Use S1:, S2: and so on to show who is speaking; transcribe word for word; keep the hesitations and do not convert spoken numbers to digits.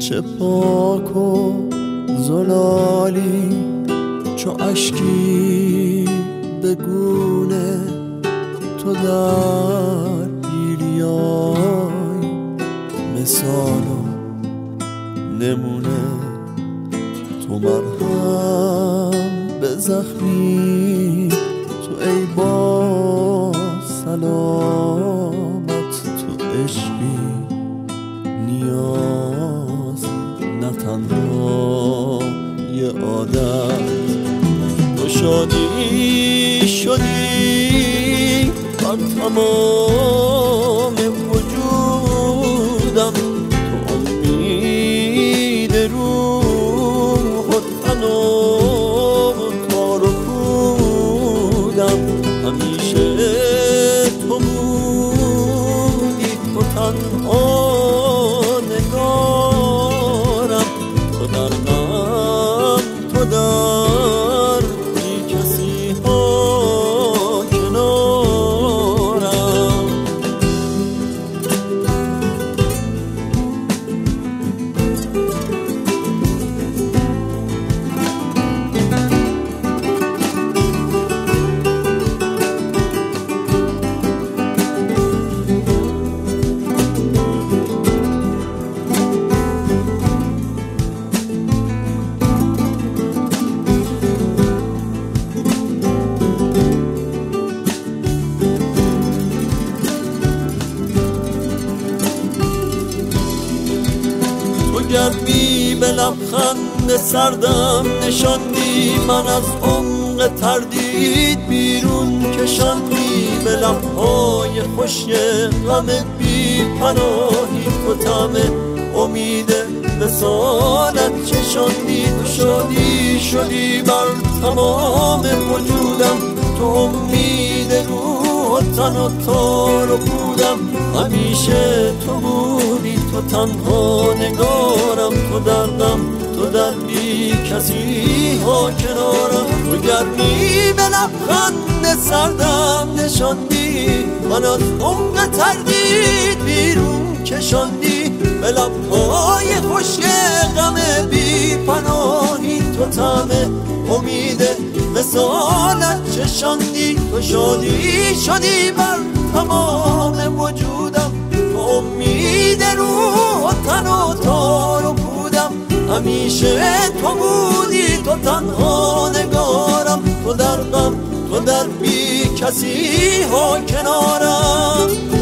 S1: چه پاک و زلالی چو اشکی به گونه تو در بیلیای مثال و نمونه تو مرهم به زخمی تو ای با سلامت تو عشقی نیاز نه تنها یه عادت تو شادی شدی بر تمام وجودم تو امید روح و تن و تار و پودم همیشه تو بودی تو تنها نگارم تو در من تو در بی کسی ها کنارم گرمی به لبخند سردم نشاندی من از عمق تردید بیرون کشاندی به لبهای خشک غمت بی پناهی تو طعم امید وصالت چشاندی تو شادی شدی بر تمام وجودم تو امید روح و تن و تار و پودم همیشه تو بودی تو تنها نگارم تو دردم تو در بی کسی ها کنارم تو گرمی به لبخند سردم نشاندی من از عمق تردید بیرون کشاندی به لبهای خشک غم بی پناهی تو طعم امید وصالت چشاندی تو شادی شدی بر تمام وجودم تو امید روح و تن و تار و پودم همیشه تو بودی تو تنها نگارم تو در غم تو در بی کسی ها کنارم